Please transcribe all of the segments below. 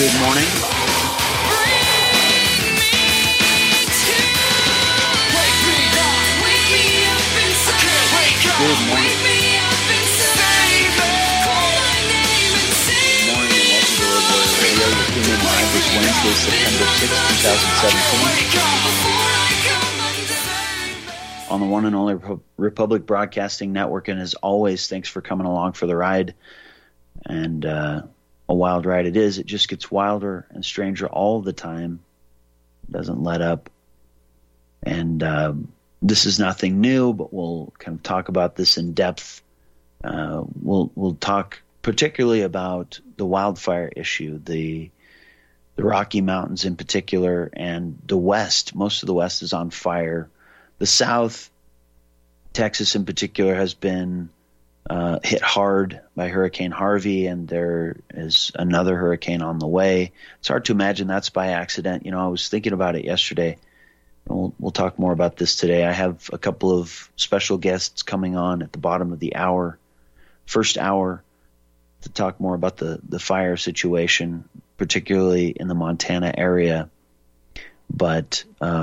Good morning. Good morning. Good morning and welcome to Road Warrior Radio. You're tuning in live this Wednesday, September 6, 2017 on the one and only Republic Broadcasting Network. And as always, thanks for coming along for the ride. And a wild ride it is. It just gets wilder and stranger all the time. Doesn't let up. And this is nothing new, but we'll kind of talk about this in depth. We'll talk particularly about the wildfire issue, the Rocky Mountains in particular, and the West. Most of the West is on fire. The South, Texas in particular, has been hit hard by Hurricane Harvey, and there is another hurricane on the way. It's hard to imagine that's by accident. You know, I was thinking about it yesterday. We'll talk more about this today. I have a couple of special guests coming on at the bottom of the first hour, to talk more about the fire situation, particularly in the Montana area. But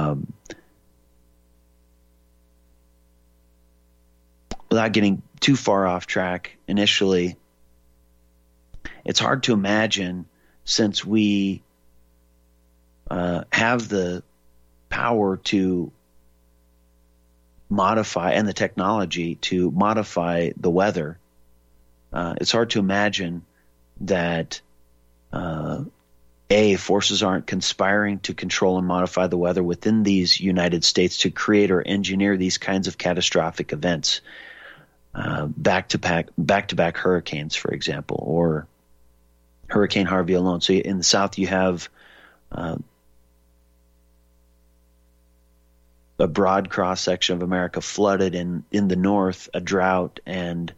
without getting too far off track initially, it's hard to imagine, since we have the power to modify and the technology to modify the weather, it's hard to imagine that forces aren't conspiring to control and modify the weather within these United States to create or engineer these kinds of catastrophic events, back-to-back hurricanes, for example, or Hurricane Harvey alone. So in the South, you have a broad cross-section of America flooded, and in the North, a drought and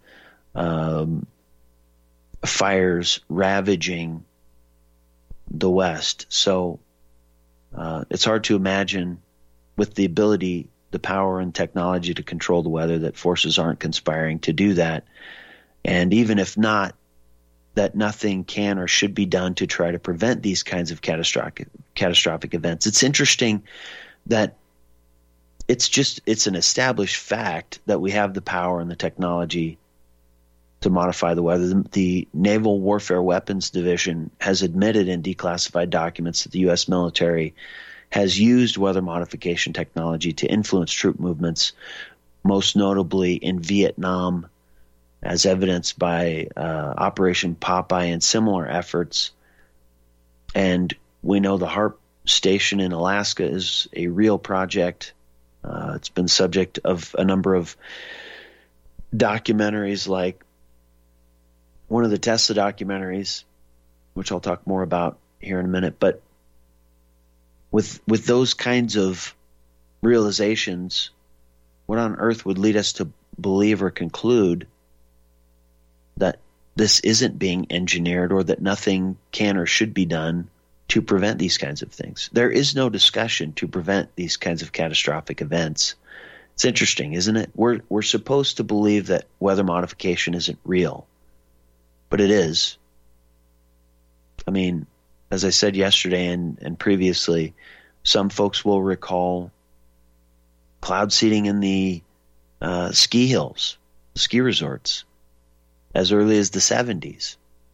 fires ravaging the West. So it's hard to imagine, with the ability, the power and technology to control the weather, that forces aren't conspiring to do that. And even if not, that nothing can or should be done to try to prevent these kinds of catastrophic events. It's interesting that it's an established fact that we have the power and the technology to modify the weather. The Naval Warfare Weapons Division has admitted in declassified documents that the U.S. military has used weather modification technology to influence troop movements, most notably in Vietnam, as evidenced by Operation Popeye and similar efforts. And we know the HARP station in Alaska is a real project. It's been subject of a number of documentaries, like one of the Tesla documentaries, which I'll talk more about here in a minute. But with those kinds of realizations, what on earth would lead us to believe or conclude that this isn't being engineered, or that nothing can or should be done to prevent these kinds of things? There is no discussion to prevent these kinds of catastrophic events. It's interesting, isn't it? We're supposed to believe that weather modification isn't real, but it is. I mean, as I said yesterday and previously, some folks will recall cloud seeding in the ski hills, ski resorts, as early as the 70s.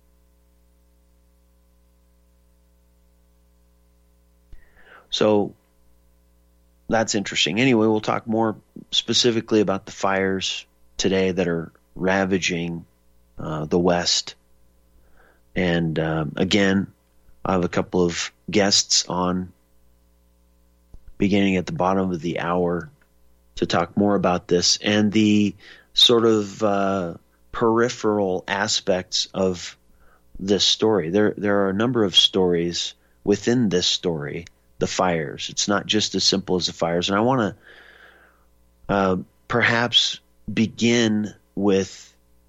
So that's interesting. Anyway, we'll talk more specifically about the fires today that are ravaging the West. And again, I have a couple of guests on beginning at the bottom of the hour to talk more about this and the sort of peripheral aspects of this story. There are a number of stories within this story, the fires. It's not just as simple as the fires. And I want to perhaps begin with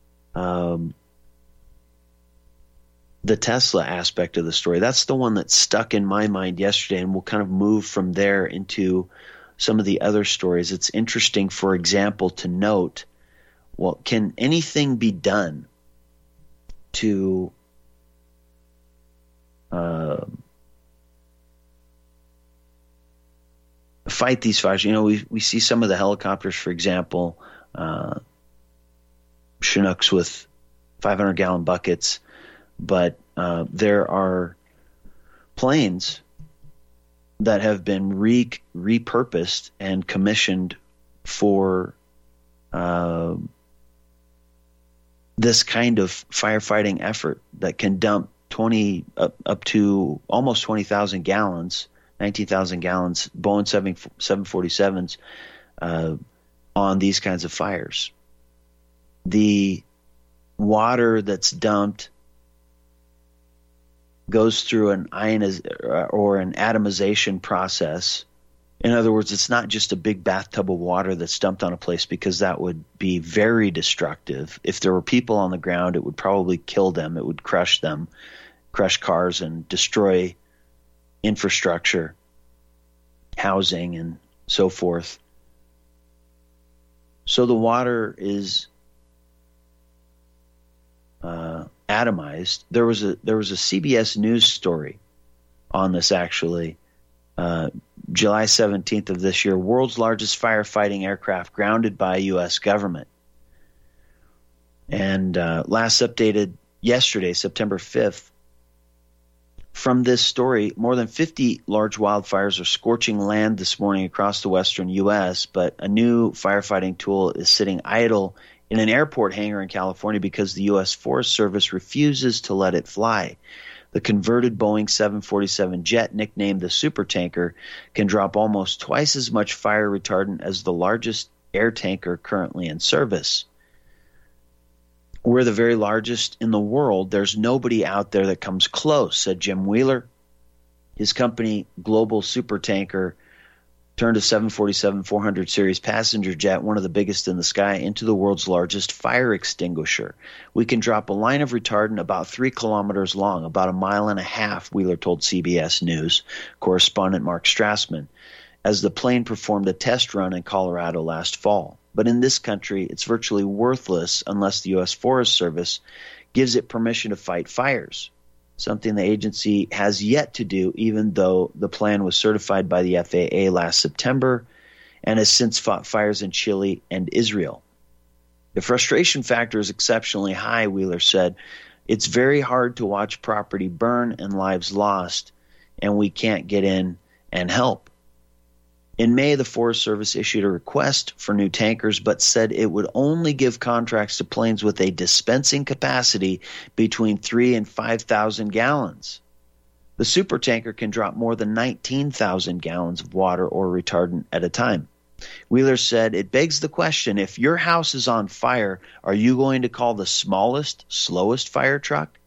the Tesla aspect of the story. That's the one that stuck in my mind yesterday, and we'll kind of move from there into some of the other stories. It's interesting, for example, to note, well, can anything be done to fight these fires. We see some of the helicopters, for example, Chinooks with 500-gallon buckets, but there are planes that have been repurposed and commissioned for this kind of firefighting effort that can dump up to almost 20,000 gallons, 19,000 gallons, Boeing 747s on these kinds of fires. The water that's dumped goes through an atomization process. In other words, it's not just a big bathtub of water that's dumped on a place, because that would be very destructive. If there were people on the ground, it would probably kill them. It would crush them, crush cars, and destroy infrastructure, housing, and so forth. So the water is atomized. There was a CBS News story on this, actually, July 17th of this year. World's largest firefighting aircraft grounded by U.S. government. And last updated yesterday, September 5th. From this story, more than 50 large wildfires are scorching land this morning across the western U.S., but a new firefighting tool is sitting idle in an airport hangar in California because the U.S. Forest Service refuses to let it fly. The converted Boeing 747 jet, nicknamed the Supertanker, can drop almost twice as much fire retardant as the largest air tanker currently in service. We're the very largest in the world. There's nobody out there that comes close, said Jim Wheeler. His company, Global Supertanker, turned a 747-400 series passenger jet, one of the biggest in the sky, into the world's largest fire extinguisher. We can drop a line of retardant about 3 kilometers long, about 1.5 miles, Wheeler told CBS News correspondent Mark Strassman, as the plane performed a test run in Colorado last fall. But in this country, it's virtually worthless unless the U.S. Forest Service gives it permission to fight fires, something the agency has yet to do, even though the plan was certified by the FAA last September and has since fought fires in Chile and Israel. The frustration factor is exceptionally high, Wheeler said. It's very hard to watch property burn and lives lost, and we can't get in and help. In May, the Forest Service issued a request for new tankers, but said it would only give contracts to planes with a dispensing capacity between 3,000 and 5,000 gallons. The Supertanker can drop more than 19,000 gallons of water or retardant at a time. Wheeler said, it begs the question, if your house is on fire, are you going to call the smallest, slowest fire truck?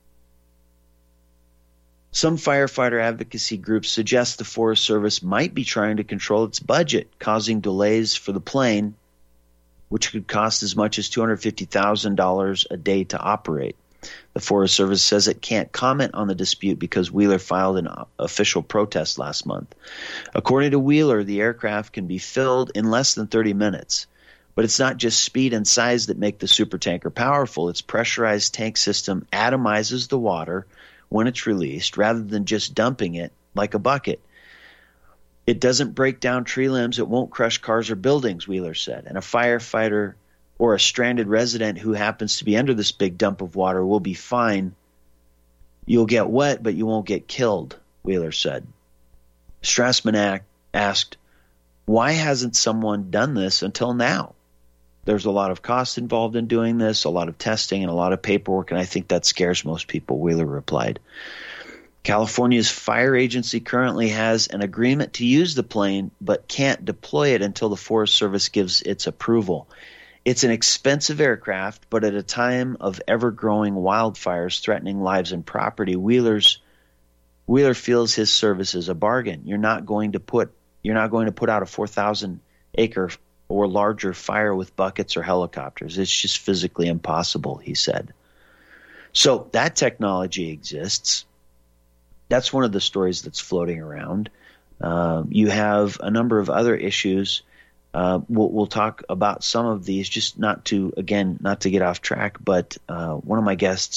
Some firefighter advocacy groups suggest the Forest Service might be trying to control its budget, causing delays for the plane, which could cost as much as $250,000 a day to operate. The Forest Service says it can't comment on the dispute because Wheeler filed an official protest last month. According to Wheeler, the aircraft can be filled in less than 30 minutes. But it's not just speed and size that make the Supertanker powerful. Its pressurized tank system atomizes the water when it's released, rather than just dumping it like a bucket. It doesn't break down tree limbs. It won't crush cars or buildings, Wheeler said. And a firefighter or a stranded resident who happens to be under this big dump of water will be fine. You'll get wet, but you won't get killed, Wheeler said. Strassman asked, why hasn't someone done this until now? There's a lot of cost involved in doing this, a lot of testing, and a lot of paperwork, and I think that scares most people, Wheeler replied. California's fire agency currently has an agreement to use the plane, but can't deploy it until the Forest Service gives its approval. It's an expensive aircraft, but at a time of ever-growing wildfires threatening lives and property, Wheeler feels his service is a bargain. You're not going to put out a 4,000-acre or larger fire with buckets or helicopters. It's just physically impossible, he said. So that technology exists. That's one of the stories that's floating around. You have a number of other issues. We'll talk about some of these, just not to get off track, but one of my guests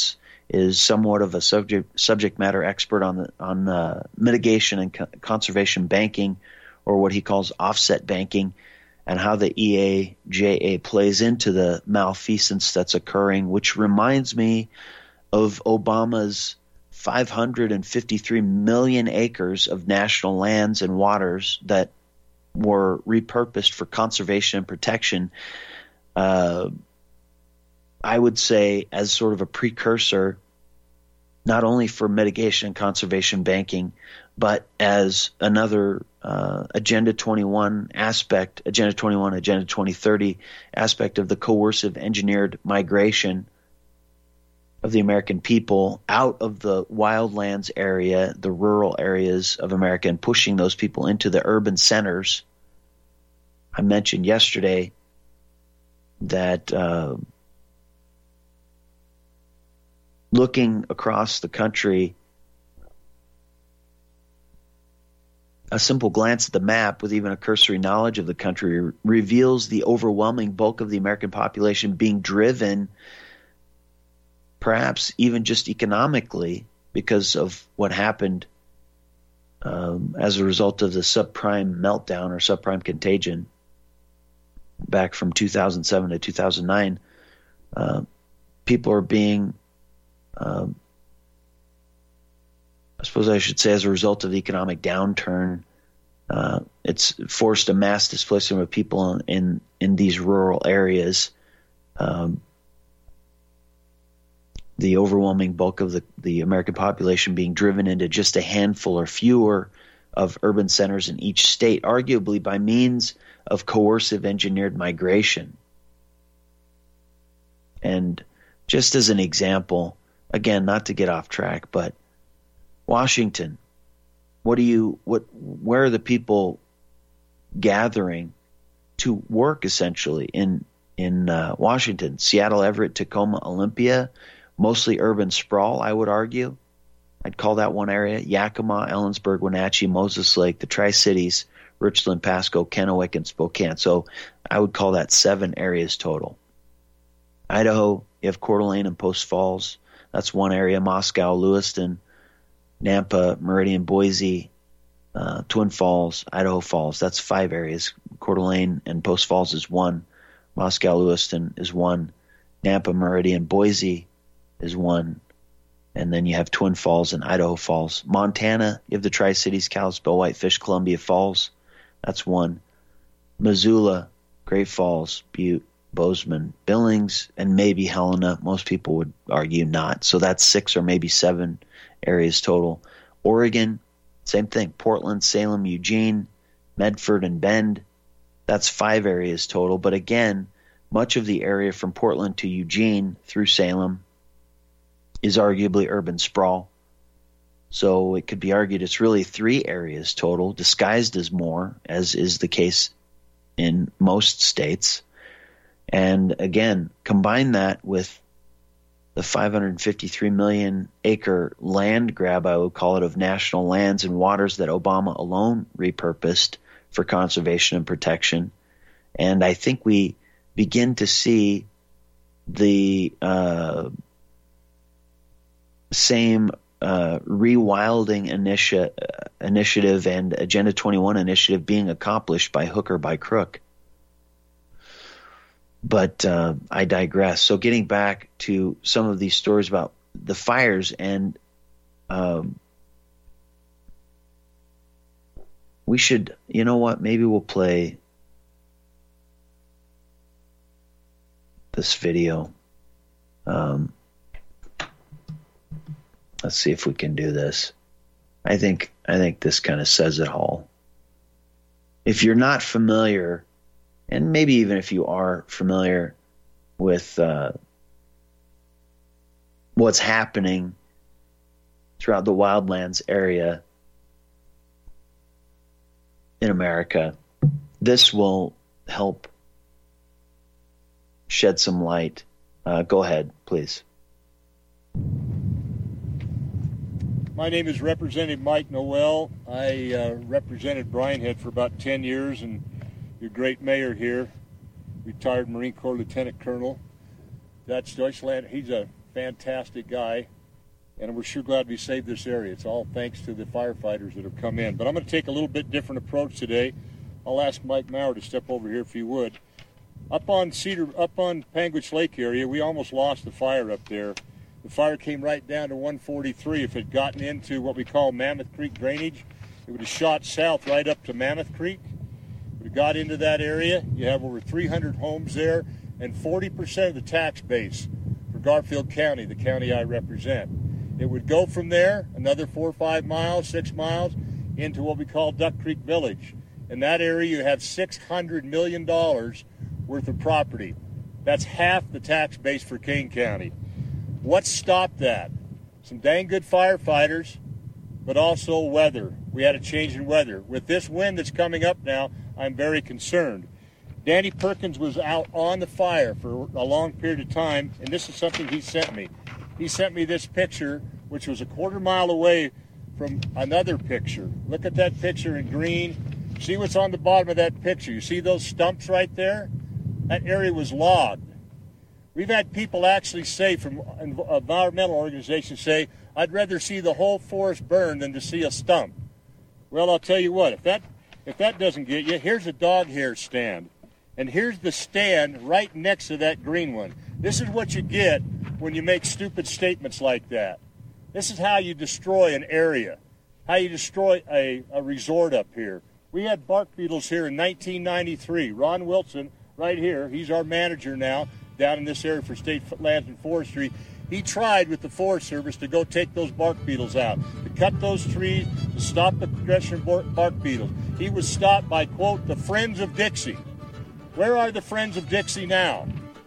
is somewhat of a subject matter expert on the mitigation and conservation banking, or what he calls offset banking, and how the EAJA plays into the malfeasance that's occurring, which reminds me of Obama's 553 million acres of national lands and waters that were repurposed for conservation and protection. I would say as sort of a precursor, not only for mitigation and conservation banking, but as another Agenda 21 aspect, Agenda 21, Agenda 2030 aspect of the coercive engineered migration of the American people out of the wildlands area, the rural areas of America, and pushing those people into the urban centers. I mentioned yesterday that looking across the country, a simple glance at the map with even a cursory knowledge of the country reveals the overwhelming bulk of the American population being driven, perhaps even just economically, because of what happened as a result of the subprime meltdown or subprime contagion back from 2007 to 2009. People are being I suppose I should say as a result of the economic downturn, it's forced a mass displacement of people in these rural areas. The overwhelming bulk of the American population being driven into just a handful or fewer of urban centers in each state, arguably by means of coercive engineered migration. And just as an example, again, not to get off track, but Washington, where are the people gathering to work essentially in Washington? Seattle, Everett, Tacoma, Olympia, mostly urban sprawl, I would argue. I'd call that one area. Yakima, Ellensburg, Wenatchee, Moses Lake, the Tri-Cities, Richland, Pasco, Kennewick, and Spokane. So I would call that 7 areas total. Idaho, you have Coeur d'Alene and Post Falls. That's one area. Moscow, Lewiston, Nampa, Meridian, Boise, Twin Falls, Idaho Falls. That's 5 areas. Coeur d'Alene and Post Falls is 1. Moscow, Lewiston is 1. Nampa, Meridian, Boise is 1. And then you have Twin Falls and Idaho Falls. Montana, you have the Tri-Cities, Kalispell, Whitefish, Columbia Falls. That's 1. Missoula, Great Falls, Butte, Bozeman, Billings, and maybe Helena. Most people would argue not. So that's 6 or maybe 7 areas total. Oregon, same thing. Portland, Salem, Eugene, Medford, and Bend. That's 5 areas total. But again, much of the area from Portland to Eugene through Salem is arguably urban sprawl. So it could be argued it's really 3 areas total, disguised as more, as is the case in most states. And again, combine that with the 553 million acre land grab, I would call it, of national lands and waters that Obama alone repurposed for conservation and protection. And I think we begin to see the same rewilding initiative and Agenda 21 initiative being accomplished by hook or by crook. But I digress. So getting back to some of these stories about the fires, and we should, you know what, maybe we'll play this video. Let's see if we can do this. I think this kind of says it all. If you're not familiar, and maybe even if you are familiar with what's happening throughout the wildlands area in America, this will help shed some light. Go ahead, please. My name is Representative Mike Noel. I represented Brian Head for about 10 years, and your great mayor here, retired Marine Corps Lieutenant Colonel. That's Deutschland. He's a fantastic guy. and we're sure glad we saved this area. It's all thanks to the firefighters that have come in. But I'm going to take a little bit different approach today. I'll ask Mike Maurer to step over here if he would. Up on Panguitch Lake area, we almost lost the fire up there. The fire came right down to 143. If it had gotten into what we call Mammoth Creek drainage, it would have shot south right up to Mammoth Creek. It would have got into that area. You have over 300 homes there, and 40% of the tax base for Garfield County, the county I represent. It would go from there another 4 or 5 miles, 6 miles, into what we call Duck Creek Village. In that area, you have $600 million worth of property. That's half the tax base for Kane County. What stopped that? Some dang good firefighters, but also weather. We had a change in weather. With this wind that's coming up now, I'm very concerned. Danny Perkins was out on the fire for a long period of time, and this is something he sent me. He sent me this picture, which was a quarter mile away from another picture. Look at that picture in green. See what's on the bottom of that picture. You see those stumps right there? That area was logged. We've had people actually say, from environmental organizations say, I'd rather see the whole forest burn than to see a stump. Well, I'll tell you what, if that doesn't get you, here's a dog hair stand. And here's the stand right next to that green one. This is what you get when you make stupid statements like that. This is how you destroy an area, how you destroy a resort up here. We had bark beetles here in 1993. Ron Wilson, right here, he's our manager now, down in this area for State Lands and Forestry. He tried with the Forest Service to go take those bark beetles out, to cut those trees, to stop the progression of bark beetles. He was stopped by, quote, the Friends of Dixie. Where are the Friends of Dixie now?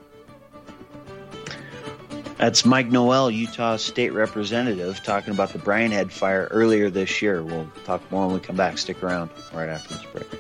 That's Mike Noel, Utah State Representative, talking about the Brian Head fire earlier this year. We'll talk more when we come back. Stick around right after this break.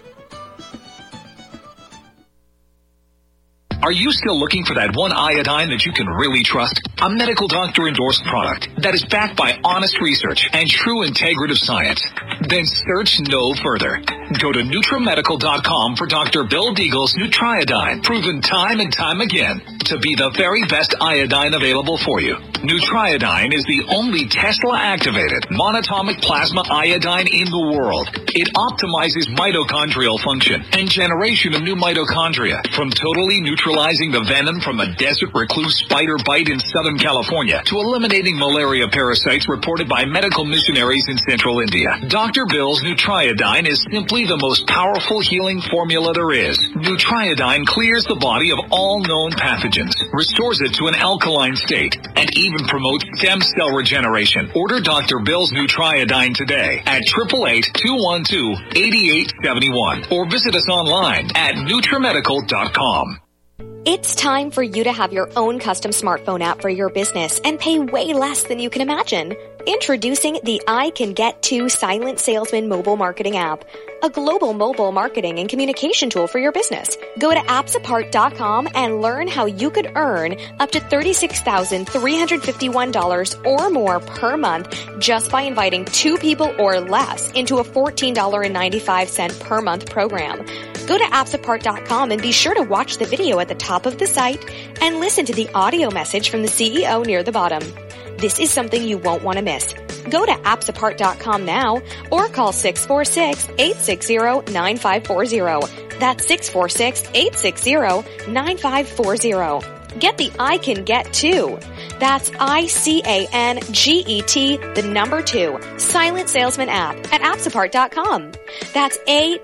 Are you still looking for that one iodine that you can really trust? A medical doctor endorsed product that is backed by honest research and true integrative science? Then search no further. Go to NutriMedical.com for Dr. Bill Deagle's Nutriodine, proven time and time again to be the very best iodine available for you. Nutriodine is the only Tesla-activated monatomic plasma iodine in the world. It optimizes mitochondrial function and generation of new mitochondria, from totally neutralizing the venom from a desert recluse spider bite in Southern California to eliminating malaria parasites reported by medical missionaries in central India. Dr. Bill's Nutriodine is simply the most powerful healing formula there is. Nutriodine clears the body of all known pathogens, restores it to an alkaline state, and even promotes stem cell regeneration. Order Dr. Bill's Nutriodine today at 888-212-8871 or visit us online at NutriMedical.com. It's time for you to have your own custom smartphone app for your business and pay way less than you can imagine. Introducing the I Can Get To Silent Salesman mobile marketing app, a global mobile marketing and communication tool for your business. Go to appsapart.com and learn how you could earn up to $36,351 or more per month just by inviting 2 people or less into a $14.95 per month program. Go to appsapart.com and be sure to watch the video at the top of the site and listen to the audio message from the CEO near the bottom. This is something you won't want to miss. Go to appsapart.com now or call 646-860-9540. That's 646-860-9540. Get the I Can Get To. That's ICANGET, the number 2, Silent Salesman app at appsapart.com. That's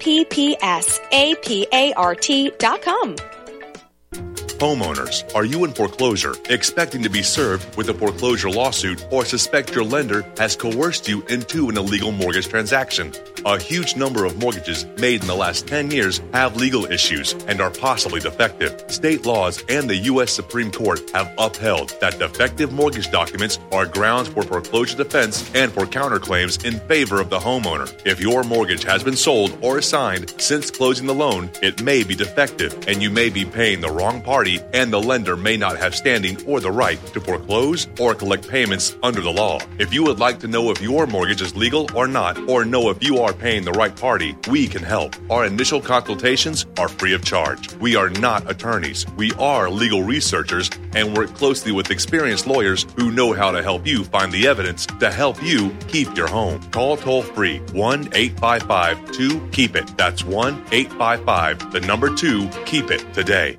APPSAPART.com. Homeowners, are you in foreclosure, expecting to be served with a foreclosure lawsuit, or suspect your lender has coerced you into an illegal mortgage transaction? A huge number of mortgages made in the last 10 years have legal issues and are possibly defective. State laws and the U.S. Supreme Court have upheld that defective mortgage documents are grounds for foreclosure defense and for counterclaims in favor of the homeowner. If your mortgage has been sold or assigned since closing the loan, it may be defective and you may be paying the wrong party, and the lender may not have standing or the right to foreclose or collect payments under the law. If you would like to know if your mortgage is legal or not, or know if you are are paying the right party, we can help. Our initial consultations are free of charge. We are not attorneys. We are legal researchers and work closely with experienced lawyers who know how to help you find the evidence to help you keep your home. Call toll-free 1-855-2-KEEP-IT. That's 1-855-2-KEEP-IT today.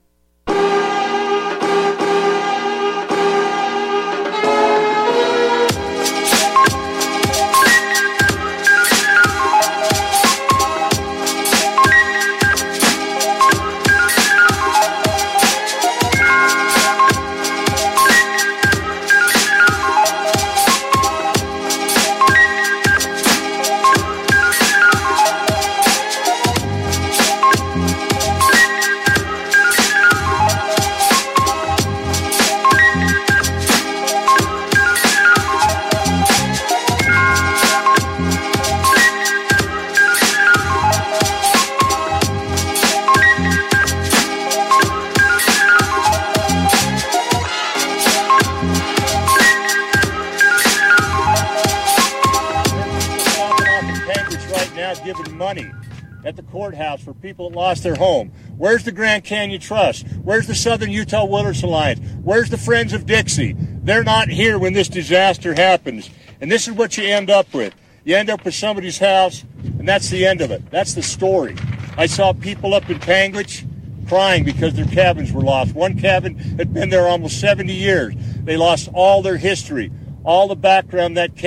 Courthouse for people that lost their home. Where's the Grand Canyon Trust? Where's the Southern Utah Wilderness Alliance? Where's the Friends of Dixie? They're not here when this disaster happens. And this is what you end up with. You end up with somebody's house, and that's the end of it. That's the story. I saw people up in Panguitch crying because their cabins were lost. One cabin had been there almost 70 years. They lost all their history, all the background. That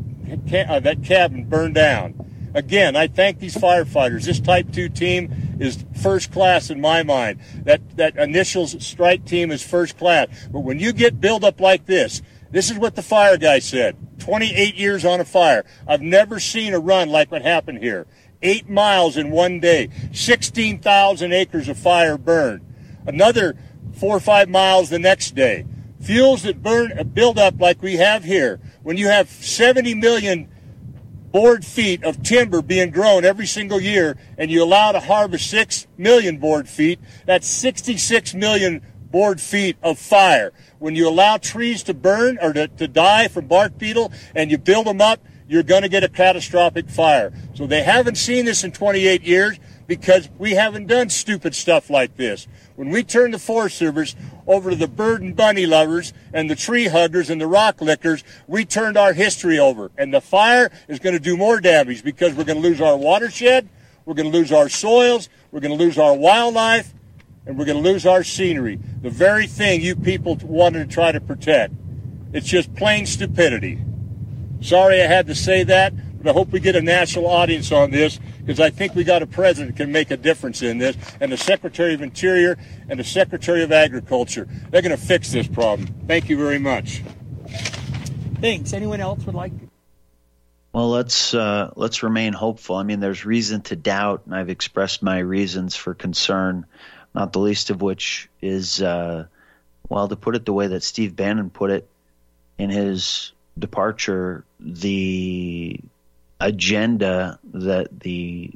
cabin burned down. Again, I thank these firefighters. This Type 2 team is first class in my mind. That initial strike team is first class. But when you get built up like this is what the fire guy said. 28 years on a fire. I've never seen a run like what happened here. 8 miles in one day. 16,000 acres of fire burned. Another 4 or 5 miles the next day. Fuels that build up like we have here. When you have 70 million board feet of timber being grown every single year, and you allow to harvest 6 million board feet, that's 66 million board feet of fire. When you allow trees to burn or to die from bark beetle and you build them up, you're going to get a catastrophic fire. So they haven't seen this in 28 years because we haven't done stupid stuff like this. When we turn the Forest Service over to the bird and bunny lovers and the tree huggers and the rock lickers, we turned our history over. And the fire is going to do more damage because we're going to lose our watershed, we're going to lose our soils, we're going to lose our wildlife, and we're going to lose our scenery. The very thing you people wanted to try to protect. It's just plain stupidity. Sorry I had to say that, but I hope we get a national audience on this, because I think we got a president that can make a difference in this, and the Secretary of Interior and the Secretary of Agriculture. They're going to fix this problem. Thank you very much. Thanks. Anyone else would like to? Well, let's remain hopeful. I mean, there's reason to doubt, and I've expressed my reasons for concern, not the least of which is, to put it the way that Steve Bannon put it in his departure, the agenda that the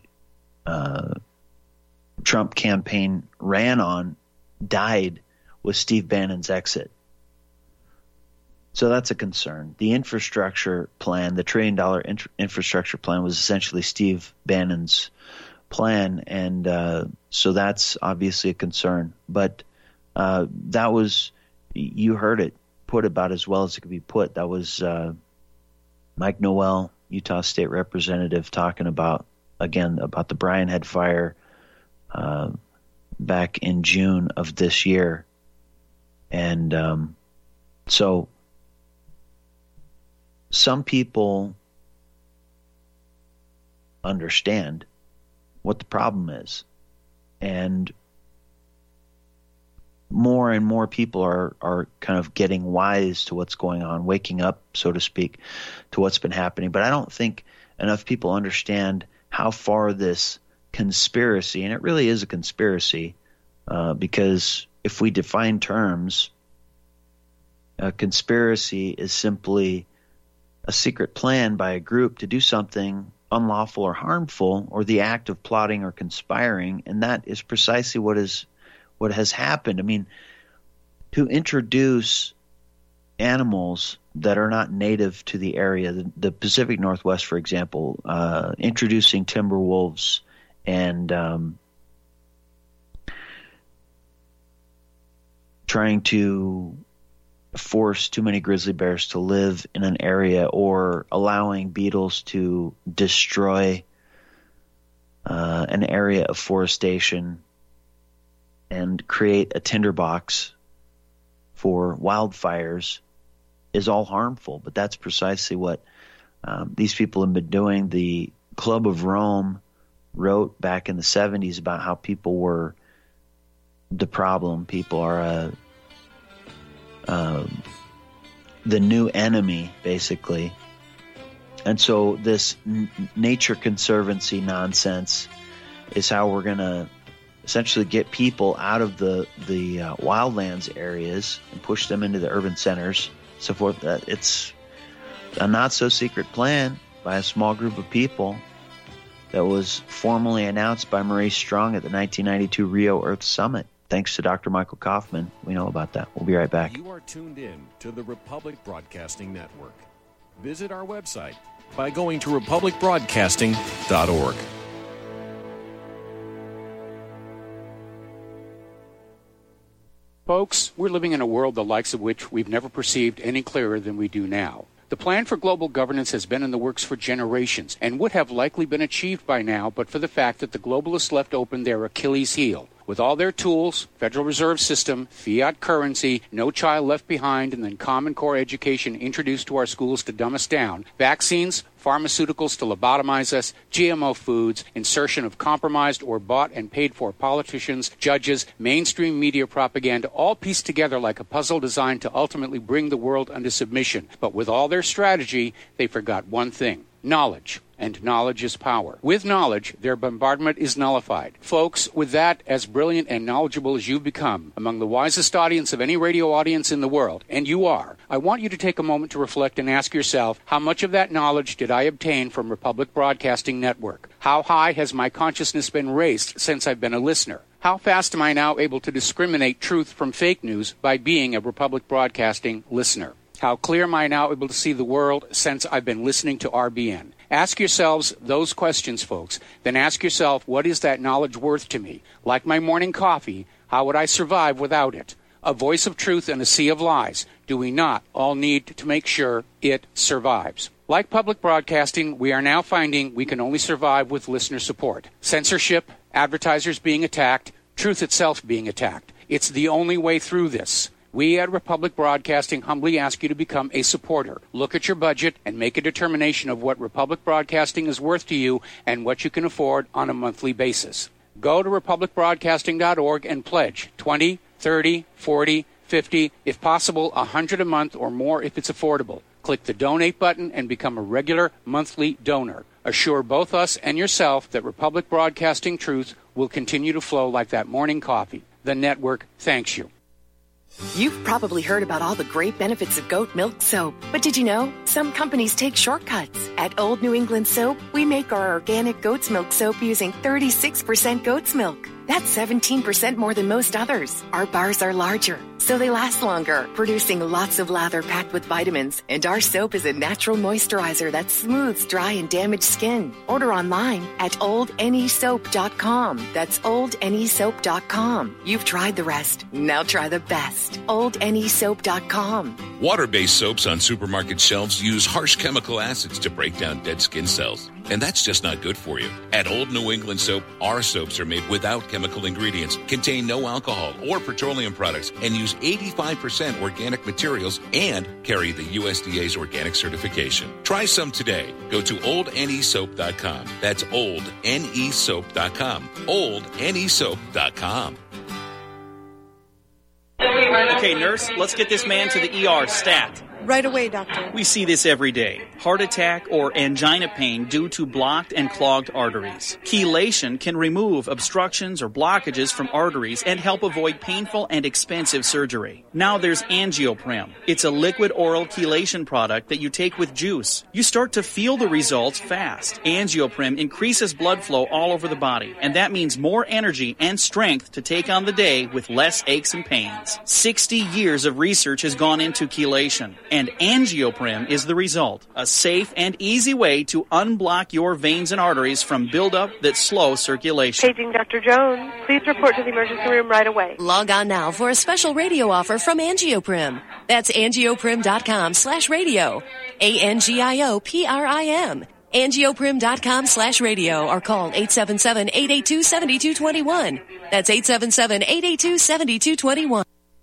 Trump campaign ran on died with Steve Bannon's exit. So that's a concern. The infrastructure plan, the $1 trillion infrastructure plan, was essentially Steve Bannon's plan, and so that's obviously a concern. But that was, you heard it put about as well as it could be put. That was Mike Noel, Utah State Representative, talking about the Brian Head fire back in June of this year. And so some people understand what the problem is, and more and more people are kind of getting wise to what's going on, waking up, so to speak, to what's been happening. But I don't think enough people understand how far this conspiracy, and it really is a conspiracy, because if we define terms, a conspiracy is simply a secret plan by a group to do something unlawful or harmful, or the act of plotting or conspiring, and that is precisely what has happened. I mean, to introduce animals that are not native to the area. The Pacific Northwest, for example, introducing timber wolves and trying to force too many grizzly bears to live in an area, or allowing beetles to destroy an area of forestation and create a tinderbox for wildfires is all harmful. But that's precisely what these people have been doing. The Club of Rome wrote back in the 70s about how people were the problem. People are the new enemy, basically. And so this nature conservancy nonsense is how we're going to essentially get people out of the wildlands areas and push them into the urban centers, so forth. It's a not-so-secret plan by a small group of people that was formally announced by Maurice Strong at the 1992 Rio Earth Summit. Thanks to Dr. Michael Kaufman. We know about that. We'll be right back. You are tuned in to the Republic Broadcasting Network. Visit our website by going to republicbroadcasting.org. Folks, we're living in a world the likes of which we've never perceived any clearer than we do now. The plan for global governance has been in the works for generations and would have likely been achieved by now but for the fact that the globalists left open their Achilles heel. With all their tools, Federal Reserve System, fiat currency, no child left behind, and then Common Core education introduced to our schools to dumb us down, vaccines, pharmaceuticals to lobotomize us, GMO foods, insertion of compromised or bought and paid for politicians, judges, mainstream media propaganda, all pieced together like a puzzle designed to ultimately bring the world under submission. But with all their strategy, they forgot one thing: knowledge. And knowledge is power. With knowledge, their bombardment is nullified. Folks, with that, as brilliant and knowledgeable as you've become, among the wisest audience of any radio audience in the world, and you are, I want you to take a moment to reflect and ask yourself, how much of that knowledge did I obtain from Republic Broadcasting Network? How high has my consciousness been raised since I've been a listener? How fast am I now able to discriminate truth from fake news by being a Republic Broadcasting listener? How clear am I now able to see the world since I've been listening to RBN? Ask yourselves those questions, folks. Then ask yourself, what is that knowledge worth to me? Like my morning coffee, how would I survive without it? A voice of truth in a sea of lies. Do we not all need to make sure it survives? Like public broadcasting, we are now finding we can only survive with listener support. Censorship, advertisers being attacked, truth itself being attacked. It's the only way through this. We at Republic Broadcasting humbly ask you to become a supporter. Look at your budget and make a determination of what Republic Broadcasting is worth to you and what you can afford on a monthly basis. Go to republicbroadcasting.org and pledge $20, $30, $40, $50, if possible, $100 a month or more if it's affordable. Click the donate button and become a regular monthly donor. Assure both us and yourself that Republic Broadcasting truth will continue to flow like that morning coffee. The network thanks you. You've probably heard about all the great benefits of goat milk soap. But did you know some companies take shortcuts? At Old New England Soap, we make our organic goat's milk soap using 36% goat's milk. That's 17% more than most others. Our bars are larger, so they last longer, producing lots of lather packed with vitamins. And our soap is a natural moisturizer that smooths dry and damaged skin. Order online at oldnesoap.com. That's oldnesoap.com. You've tried the rest. Now try the best. oldnesoap.com. Water-based soaps on supermarket shelves use harsh chemical acids to break down dead skin cells. And that's just not good for you. At Old New England Soap, our soaps are made without chemical ingredients, contain no alcohol or petroleum products, and use 85% organic materials and carry the USDA's organic certification. Try some today. Go to oldnesoap.com. That's oldnesoap.com. oldnesoap.com. Okay, nurse, let's get this man to the ER stat. Right away, doctor. We see this every day. Heart attack or angina pain due to blocked and clogged arteries. Chelation can remove obstructions or blockages from arteries and help avoid painful and expensive surgery. Now there's Angioprim. It's a liquid oral chelation product that you take with juice. You start to feel the results fast. Angioprim increases blood flow all over the body, and that means more energy and strength to take on the day with less aches and pains. 60 years of research has gone into chelation, and Angioprim is the result. A safe and easy way to unblock your veins and arteries from buildup that slow circulation. Paging Dr. Jones. Please report to the emergency room right away. Log on now for a special radio offer from Angioprim. That's angioprim.com/radio. ANGIOPRIM. Angioprim.com/radio or call 877-882-7221. That's 877-882-7221.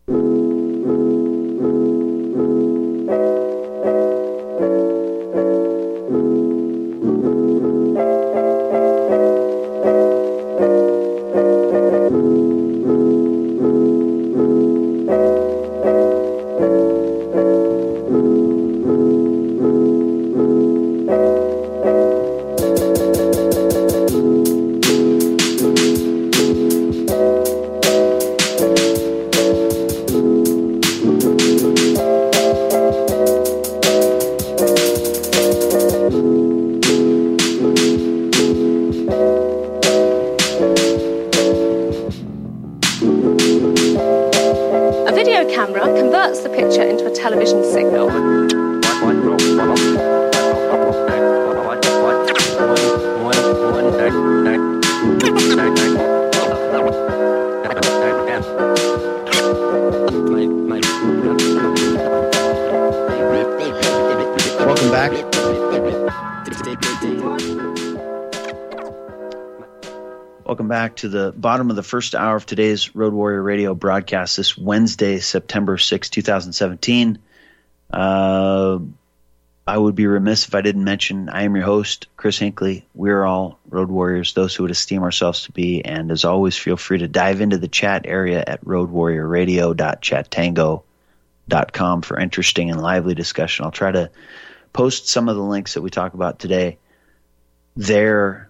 To the bottom of the first hour of today's Road Warrior Radio broadcast this Wednesday, September 6, 2017. I would be remiss if I didn't mention I am your host, Chris Hinckley. We're all Road Warriors, those who would esteem ourselves to be, and as always, feel free to dive into the chat area at roadwarriorradio.chattango.com for interesting and lively discussion. I'll try to post some of the links that we talk about today there,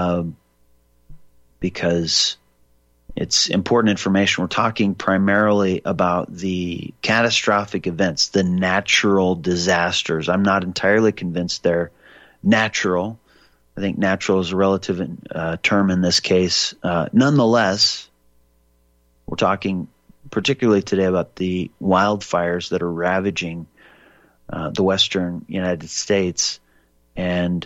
because it's important information. We're talking primarily about the catastrophic events, the natural disasters. I'm not entirely convinced they're natural. I think natural is a relative term in this case. Nonetheless, we're talking particularly today about the wildfires that are ravaging the western United States. And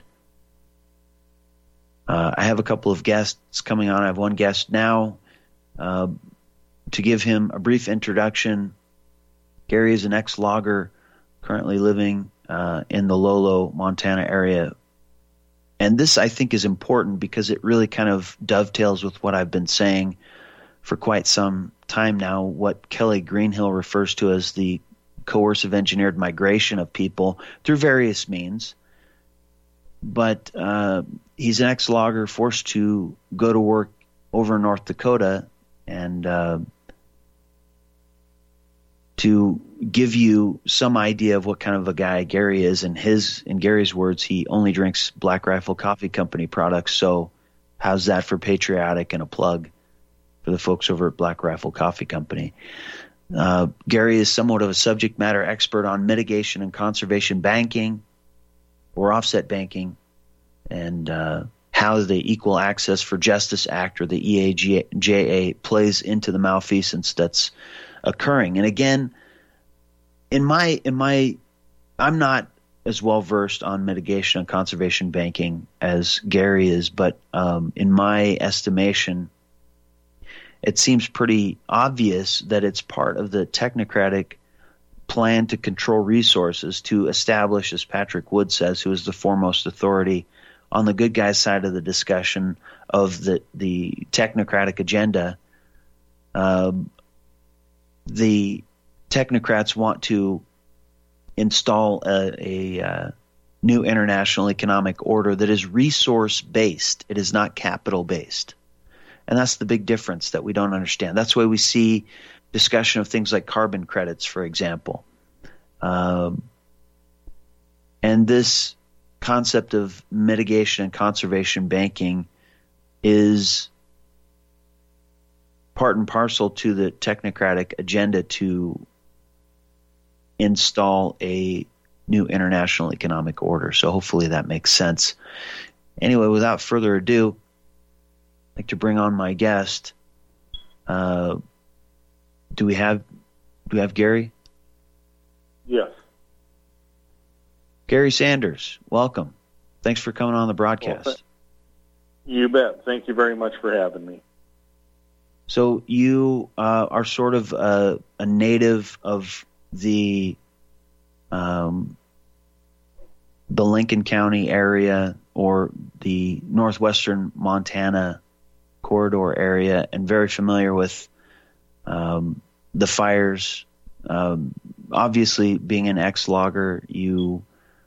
I have a couple of guests coming on. I have one guest now. To give him a brief introduction, Gary is an ex-logger currently living in the Lolo, Montana area. And this, I think, is important because it really kind of dovetails with what I've been saying for quite some time now, what Kelly Greenhill refers to as the coercive engineered migration of people through various means. But he's an ex-logger forced to go to work over in North Dakota, and to give you some idea of what kind of a guy Gary is, in Gary's words, he only drinks Black Rifle Coffee Company products. So how's that for patriotic and a plug for the folks over at Black Rifle Coffee Company? Gary is somewhat of a subject matter expert on mitigation and conservation banking, or offset banking, and how the Equal Access for Justice Act, or the EAJA, plays into the malfeasance that's occurring. And again, I'm not as well versed on mitigation and conservation banking as Gary is, but in my estimation, it seems pretty obvious that it's part of the technocratic plan to control resources, to establish, as Patrick Wood says, who is the foremost authority on the good guys side of the discussion of the technocratic agenda. The technocrats want to install a new international economic order that is resource-based. It is not capital-based. And that's the big difference that we don't understand. That's why we see discussion of things like carbon credits, for example. And this concept of mitigation and conservation banking is part and parcel to the technocratic agenda to install a new international economic order. So hopefully that makes sense. Anyway, without further ado, I'd like to bring on my guest. Do we have Gary? Yes. Gary Sanders, welcome. Thanks for coming on the broadcast. Well, you bet. Thank you very much for having me. So you are sort of a native of the Lincoln County area or the northwestern Montana corridor area, and very familiar with the fires. Obviously, being an ex-logger, you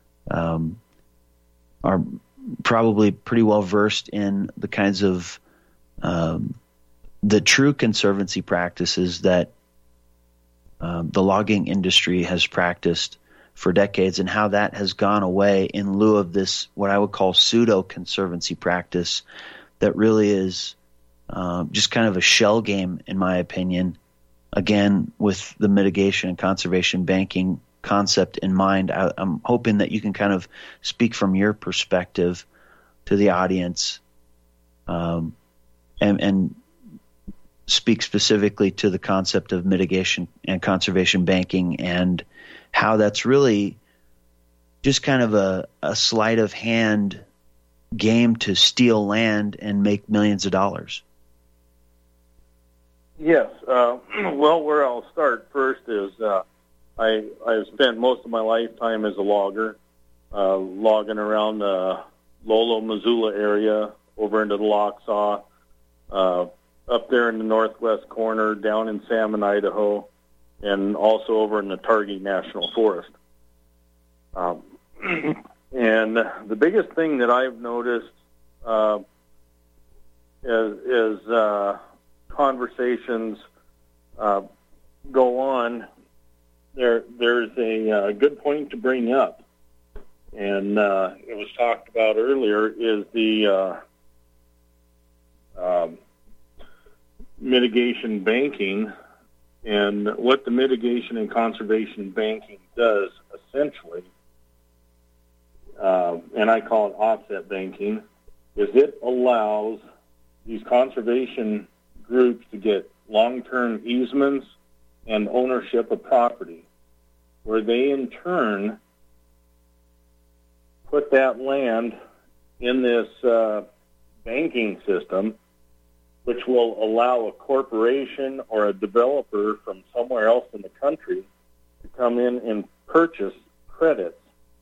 are probably pretty well versed in the kinds of the true conservancy practices that the logging industry has practiced for decades, and how that has gone away in lieu of this, what I would call pseudo-conservancy practice that really is just kind of a shell game, in my opinion. Again, with the mitigation and conservation banking concept in mind, I'm hoping that you can kind of speak from your perspective to the audience, and speak specifically to the concept of mitigation and conservation banking and how that's really just kind of a sleight of hand game to steal land and make millions of dollars. Yes. Well, where I'll start first is I've spent most of my lifetime as a logger, logging around the Lolo, Missoula area, over into the Lochsaw, up there in the northwest corner, down in Salmon, Idaho, and also over in the Targhee National Forest. And the biggest thing that I've noticed is conversations go on, there's a good point to bring up, and it was talked about earlier, is the mitigation banking. And what the mitigation and conservation banking does, essentially, and I call it offset banking, is it allows these conservation groups to get long-term easements and ownership of property, where they in turn put that land in this banking system, which will allow a corporation or a developer from somewhere else in the country to come in and purchase credits.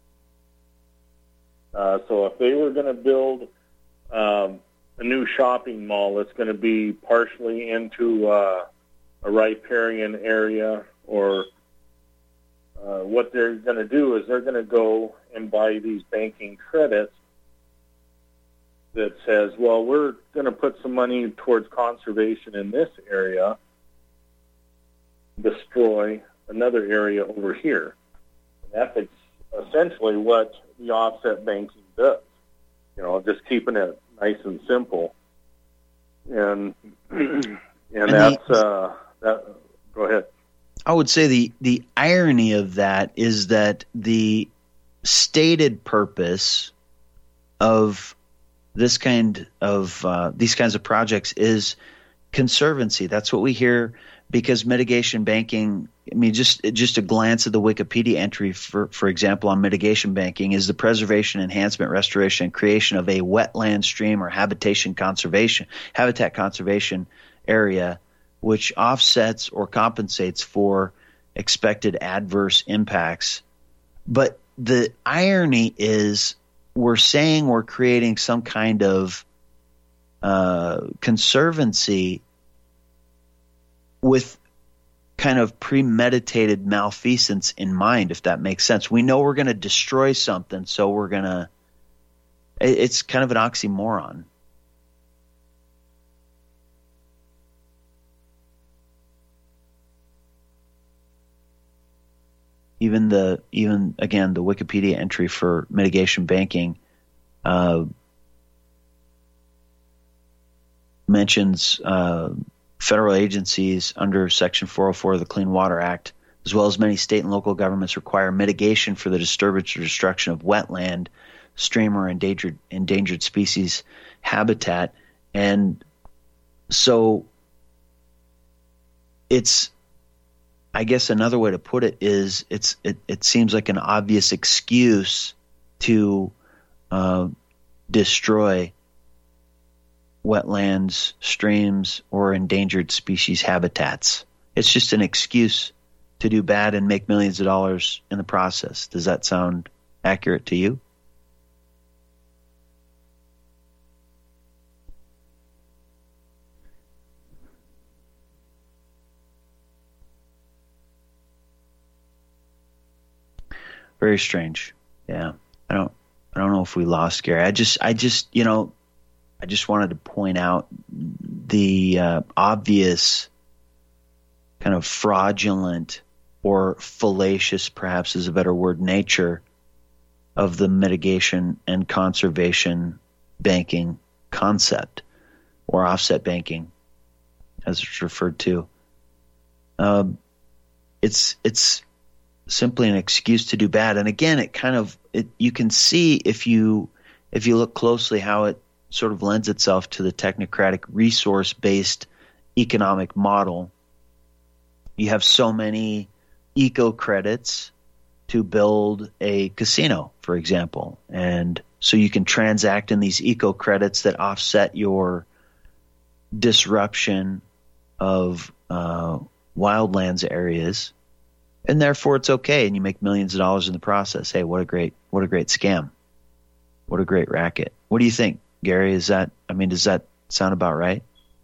So if they were going to build a new shopping mall that's going to be partially into a riparian area, or what they're going to do is they're going to go and buy these banking credits that says, well, we're going to put some money towards conservation in this area, destroy another area over here. And that's essentially what the offset banking does. Just keeping it nice and simple. And that's that. Go ahead. I would say the irony of that is that the stated purpose of this kind of these kinds of projects is conservancy. That's what we hear, because mitigation banking, I mean, just a glance at the Wikipedia entry, for example, on mitigation banking, is the preservation, enhancement, restoration, and creation of a wetland, stream, or habitat conservation area which offsets or compensates for expected adverse impacts. But the irony is, we're saying we're creating some kind of conservancy with kind of premeditated malfeasance in mind, if that makes sense. We know we're going to destroy something, so we're going to – it's kind of an oxymoron. even the Wikipedia entry for mitigation banking mentions federal agencies under Section 404 of the Clean Water Act, as well as many state and local governments, require mitigation for the disturbance or destruction of wetland, stream, or endangered species habitat. And so it's, I guess another way to put it is it seems like an obvious excuse to destroy wetlands, streams, or endangered species habitats. It's just an excuse to do bad and make millions of dollars in the process. Does that sound accurate to you? Very strange. Yeah. I don't know if we lost Gary. I just wanted to point out the obvious kind of fraudulent or fallacious, perhaps is a better word, nature of the mitigation and conservation banking concept, or offset banking, as it's referred to. It's simply an excuse to do bad. And again, you can see if you look closely how it sort of lends itself to the technocratic resource-based economic model. You have so many eco credits to build a casino, for example, and so you can transact in these eco credits that offset your disruption of wildlands areas, and therefore it's okay, and you make millions of dollars in the process. Hey, what a great scam! What a great racket! What do you think, Gary? Does that sound about right?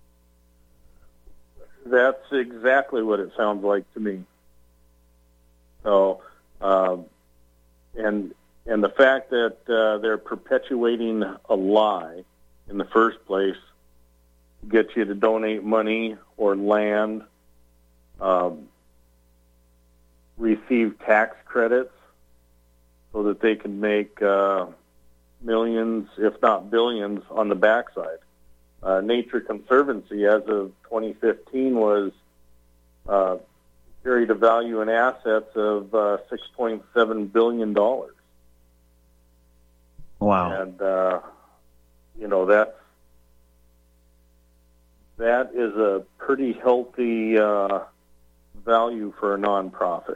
That's exactly what it sounds like to me. So, and the fact that they're perpetuating a lie in the first place gets you to donate money or land, receive tax credits so that they can make millions, if not billions, on the backside. Nature Conservancy, as of 2015, was carried a value in assets of $6.7 billion. Wow. And, that is a pretty healthy value for a nonprofit.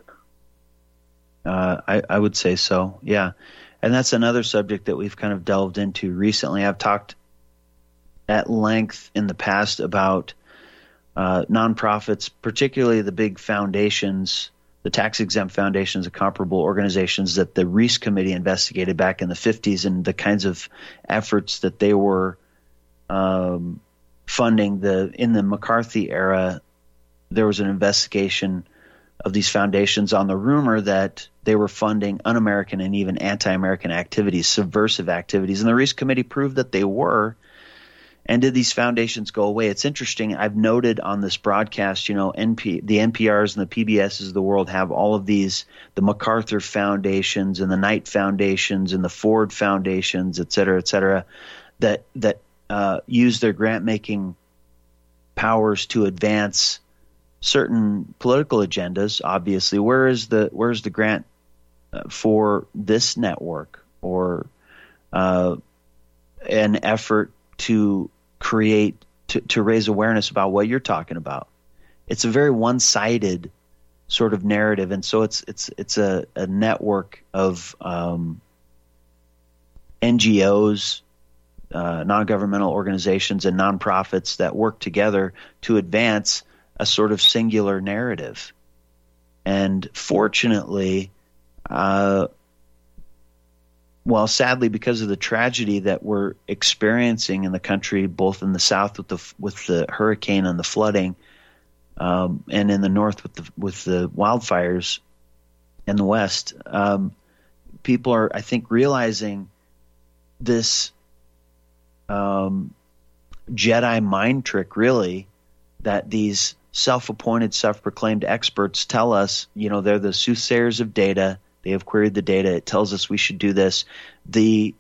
I would say so, yeah. And that's another subject that we've kind of delved into recently. I've talked at length in the past about nonprofits, particularly the big foundations, the tax-exempt foundations of comparable organizations that the Reese Committee investigated back in the 50s, and the kinds of efforts that they were funding. In the McCarthy era, there was an investigation of these foundations on the rumor that they were funding un-American and even anti-American activities, subversive activities, and the Reese Committee proved that they were. And did these foundations go away? It's interesting. I've noted on this broadcast, the NPRs and the PBSs of the world have all of these, the MacArthur foundations and the Knight foundations and the Ford foundations, et cetera, that use their grant-making powers to advance certain political agendas. Obviously, where's the grant for this network, or an effort to create, to raise awareness about what you're talking about? It's a very one-sided sort of narrative, and so it's a network of NGOs, non-governmental organizations, and nonprofits that work together to advance a sort of singular narrative. And fortunately, well, sadly, because of the tragedy that we're experiencing in the country, both in the South with the hurricane and the flooding, and in the North with the wildfires, in the West, people are, I think, realizing this Jedi mind trick, really, that these self-appointed, self-proclaimed experts tell us, they're the soothsayers of data. They have queried the data. It tells us we should do this. The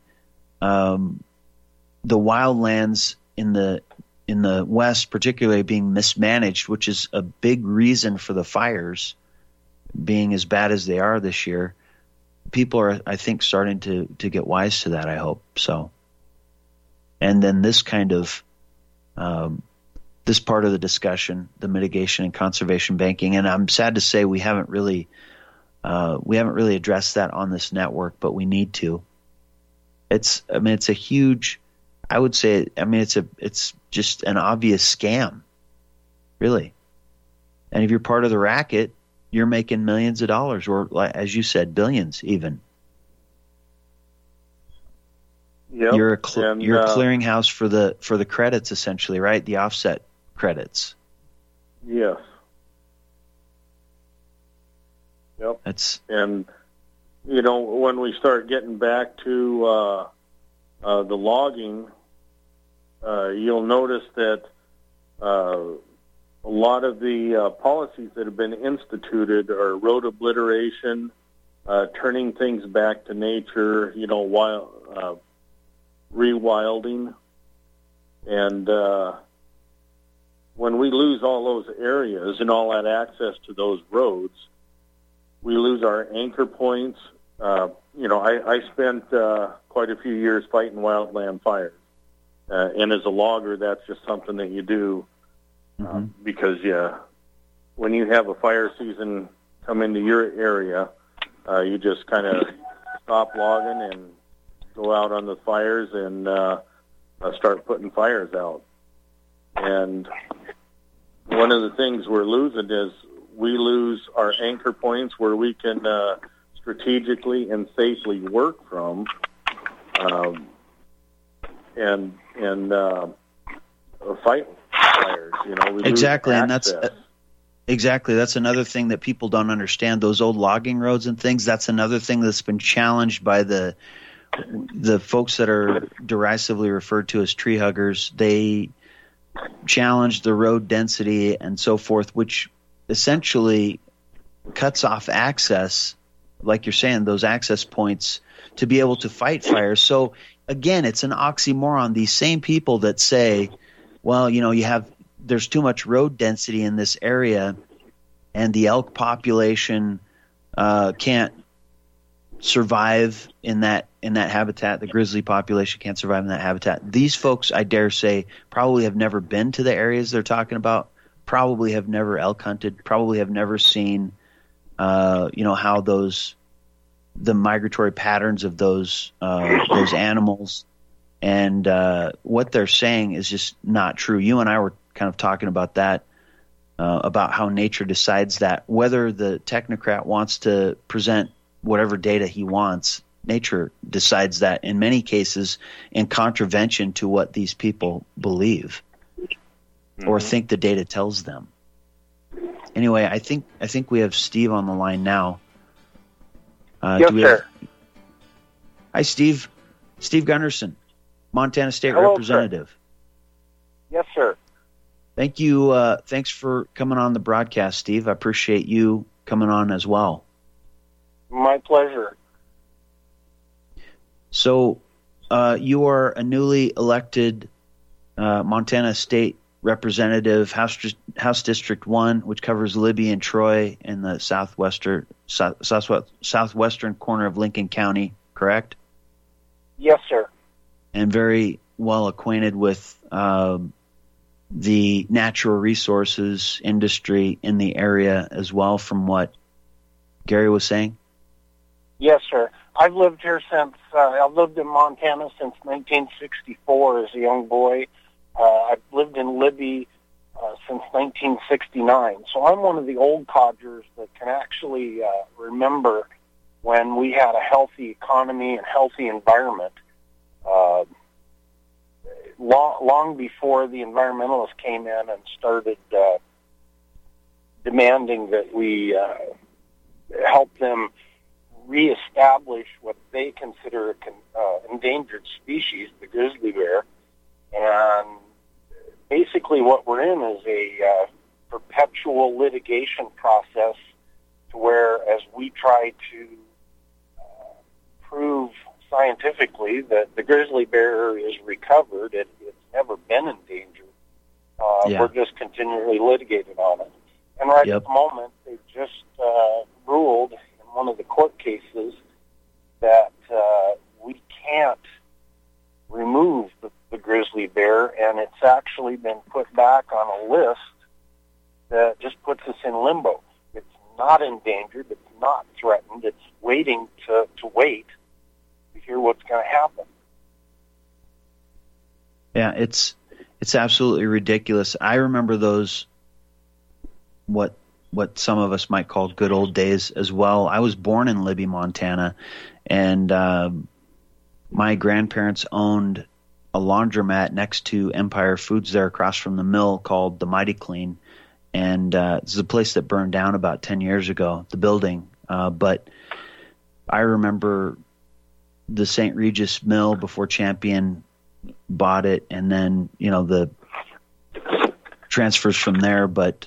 wildlands in the West, particularly, being mismanaged, which is a big reason for the fires being as bad as they are this year. People are, I think, starting to get wise to that. I hope so. And then this kind of this part of the discussion, the mitigation and conservation banking, and I'm sad to say we haven't really addressed that on this network, but we need to. It's a huge, I would say, it's just an obvious scam, really. And if you're part of the racket, you're making millions of dollars, or as you said, billions even. Yep. You're a clearinghouse for the credits, essentially, right? The offset credits. Yes. Yep. And when we start getting back to the logging, you'll notice that a lot of the policies that have been instituted are road obliteration, turning things back to nature, rewilding, and when we lose all those areas and all that access to those roads, we lose our anchor points. I spent quite a few years fighting wildland fires, and as a logger, that's just something that you do because when you have a fire season come into your area, you just kind of stop logging and go out on the fires and start putting fires out. And one of the things we're losing is we lose our anchor points where we can strategically and safely work from, and fight fires. We exactly, lose and access. that's another thing that people don't understand. Those old logging roads and things. That's another thing that's been challenged by the folks that are derisively referred to as tree huggers. They challenge the road density and so forth, which essentially cuts off access, like you're saying, those access points to be able to fight fires. So again, it's an oxymoron. These same people that say, well, there's too much road density in this area and the elk population can't survive in that habitat. The grizzly population can't survive in that habitat. These folks, I dare say, probably have never been to the areas they're talking about, probably have never elk hunted, probably have never seen how the migratory patterns of those animals, and what they're saying is just not true. You and I were kind of talking about that, about how nature decides that. Whether the technocrat wants to present whatever data he wants, nature decides that in many cases in contravention to what these people believe or think the data tells them. Anyway, I think we have Steve on the line now. Yes, sir. Hi, Steve. Steve Gunderson, Montana State Hello, Representative. Sir. Yes, sir. Thank you. Thanks for coming on the broadcast, Steve. I appreciate you coming on as well. My pleasure. So you are a newly elected Montana State Representative, House District 1, which covers Libby and Troy in the southwestern corner of Lincoln County, correct? Yes, sir. And very well acquainted with the natural resources industry in the area as well, from what Gary was saying? Yes, sir. I've lived here since, I've lived in Montana since 1964 as a young boy. I've lived in Libby since 1969. So I'm one of the old codgers that can actually remember when we had a healthy economy and healthy environment. Long before the environmentalists came in and started demanding that we help them reestablish what they consider an endangered species, the grizzly bear. And basically what we're in is perpetual litigation process to where, as we try to prove scientifically that the grizzly bear is recovered, it's never been endangered. We're just continually litigating on it. And right at the moment, they just ruled in one of the court cases that we can't remove the grizzly bear, and it's actually been put back on a list that just puts us in limbo. It's not endangered, it's not threatened, it's waiting to wait to hear what's going to happen. Yeah, it's absolutely ridiculous. I remember those, what some of us might call good old days as well. I was born in Libby, Montana, and my grandparents owned a laundromat next to Empire Foods there across from the mill called the Mighty Clean. And it's a place that burned down about 10 years ago, the building. But I remember the St. Regis Mill before Champion bought it, and then, the transfers from there. But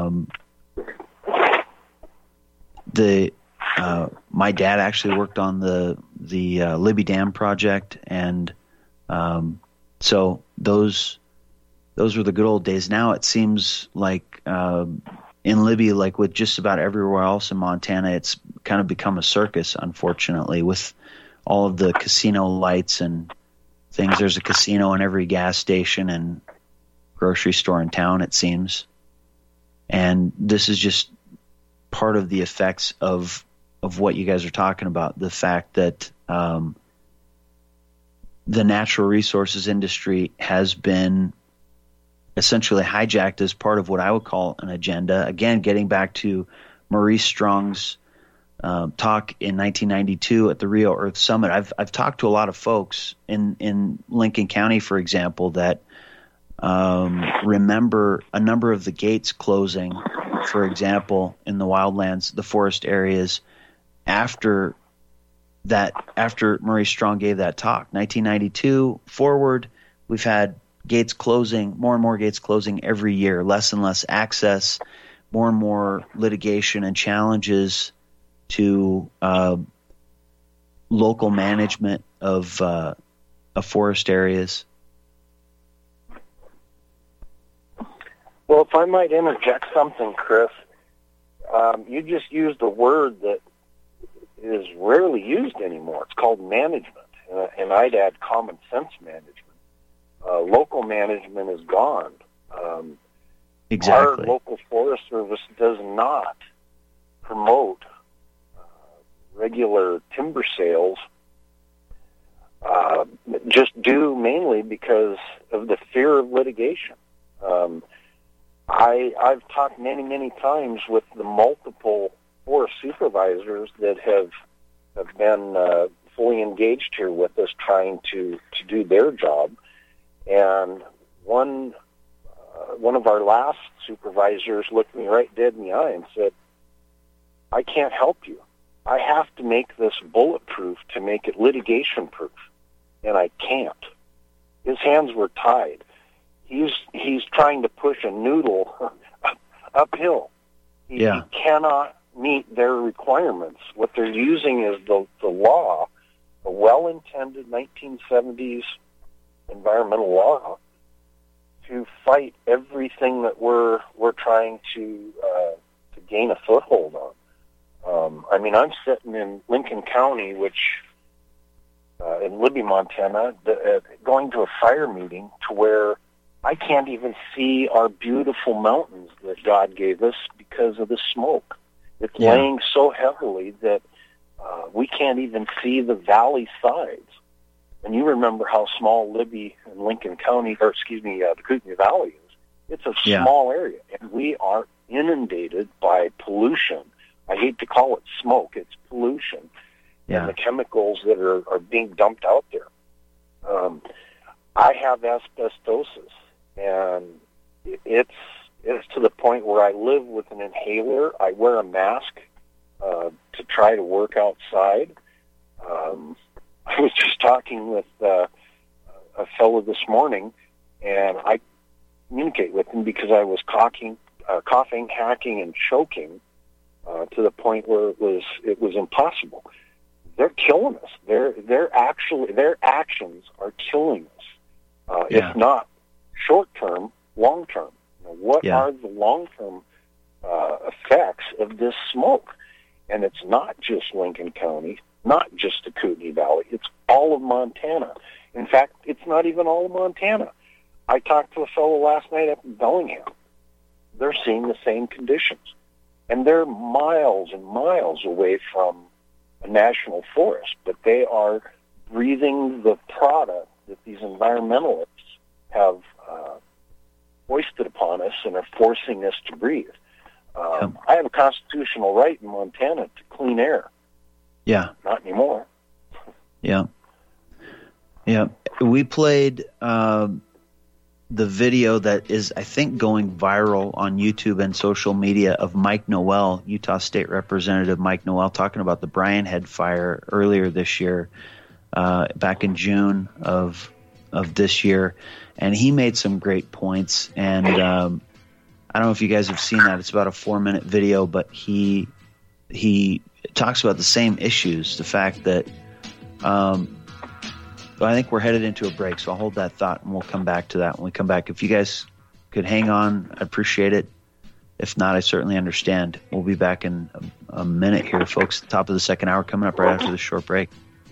my dad actually worked on the Libby Dam project, and so those were the good old days. Now it seems like in Libby, like with just about everywhere else in Montana, it's kind of become a circus, unfortunately, with all of the casino lights and things. There's a casino in every gas station and grocery store in town, it seems. And this is just part of the effects of what you guys are talking about, the fact that the natural resources industry has been essentially hijacked as part of what I would call an agenda. Again, getting back to Maurice Strong's talk in 1992 at the Rio Earth Summit, I've talked to a lot of folks in Lincoln County, for example, that remember a number of the gates closing, for example, in the wildlands, the forest areas, after Maurice Strong gave that talk. 1992 forward, we've had gates closing, more and more gates closing every year, less and less access, more and more litigation and challenges to local management of forest areas. Well, if I might interject something, Chris, you just used a word that is rarely used anymore. It's called management, and I'd add common sense management. Local management is gone. Exactly. Our local Forest Service does not promote regular timber sales, just due mainly because of the fear of litigation. I've talked many times with the multiple forest supervisors that have been fully engaged here with us, trying to do their job. And one of our last supervisors looked me right dead in the eye and said, "I can't help you. I have to make this bulletproof to make it litigation-proof, and I can't." His hands were tied. He's trying to push a noodle uphill. He cannot meet their requirements. What they're using is the law, a well-intended 1970s environmental law, to fight everything that we're trying to gain a foothold on. I'm sitting in Lincoln County, which in Libby, Montana, going to a fire meeting to where I can't even see our beautiful mountains that God gave us because of the smoke. It's laying so heavily that we can't even see the valley sides. And you remember how small Libby and Lincoln County, the Kootenai Valley is. It's a small area, and we are inundated by pollution. I hate to call it smoke; it's pollution, and the chemicals that are being dumped out there. I have asbestosis, and it's to the point where I live with an inhaler. I wear a mask to try to work outside. I was just talking with a fellow this morning, and I communicate with him because I was talking coughing, hacking, and choking to the point where it was impossible. They're killing us. Their actions are killing us. If not short term, long term. What are the long term effects of this smoke? And it's not just Lincoln County, not just the Kootenai Valley. It's all of Montana. In fact, it's not even all of Montana. I talked to a fellow last night up in Bellingham. They're seeing the same conditions. And they're miles and miles away from a national forest, but they are breathing the product that these environmentalists have foisted upon us and are forcing us to breathe. I have a constitutional right in Montana to clean air. Yeah. Not anymore. Yeah. Yeah. We played the video that is, I think, going viral on YouTube and social media of Mike Noel, Utah State Representative Mike Noel, talking about the Brian Head fire earlier this year, back in June of this year. And he made some great points. And I don't know if you guys have seen that. It's about a 4-minute video, but he talks about the same issues. The fact that I think we're headed into a break, so I'll hold that thought, and we'll come back to that when we come back. If you guys could hang on, I'd appreciate it. If not, I certainly understand. We'll be back in a minute here, folks. Top of the second hour coming up right after this short break.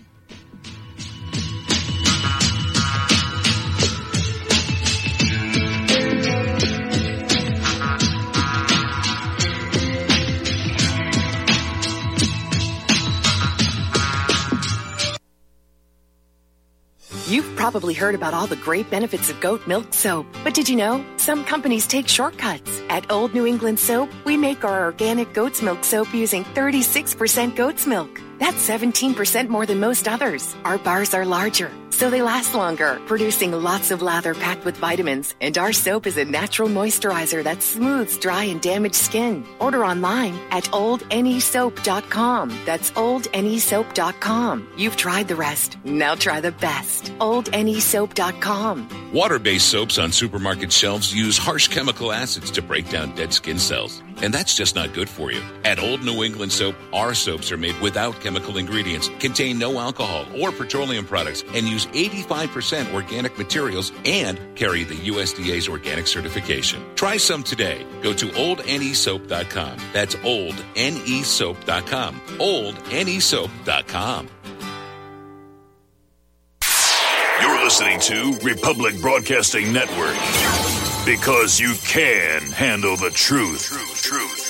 You've probably heard about all the great benefits of goat milk soap, but did you know some companies take shortcuts? At Old New England Soap, we make our organic goat's milk soap using 36% goat's milk. That's 17% more than most others. Our bars are larger, so they last longer, producing lots of lather packed with vitamins. And our soap is a natural moisturizer that smooths dry and damaged skin. Order online at oldnesoap.com. That's oldnesoap.com. You've tried the rest. Now try the best. oldnesoap.com. Water-based soaps on supermarket shelves use harsh chemical acids to break down dead skin cells. And that's just not good for you. At Old New England Soap, our soaps are made without chemical ingredients, contain no alcohol or petroleum products, and use 85% organic materials and carry the USDA's organic certification. Try some today. Go to oldnesoap.com. That's oldnesoap.com. oldnesoap.com. You're listening to Republic Broadcasting Network, because you can handle the truth.